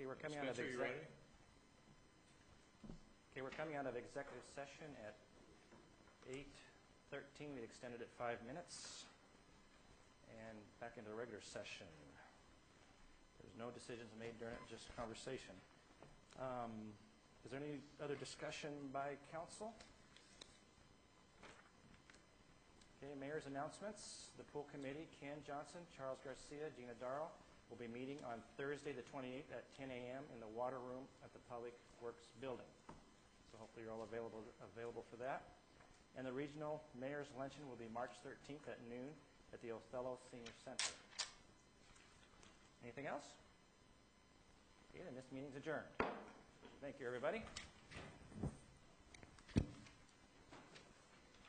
Okay, we're coming out of Spencer, you ready? we're coming out of executive session at 8:13. We extended it 5 minutes. And back into the regular session. There's no decisions made during it, just conversation. Is there any other discussion by council? Okay, mayor's announcements. The pool committee, Ken Johnson, Charles Garcia, Gina Darrow, will be meeting on Thursday the 28th at 10 a.m. in the water room at the Public Works building. So hopefully you're all available for that. And the regional mayor's luncheon will be March 13th at noon at the Othello Senior Center. Anything else? Okay, then this meeting's adjourned. Thank you, everybody.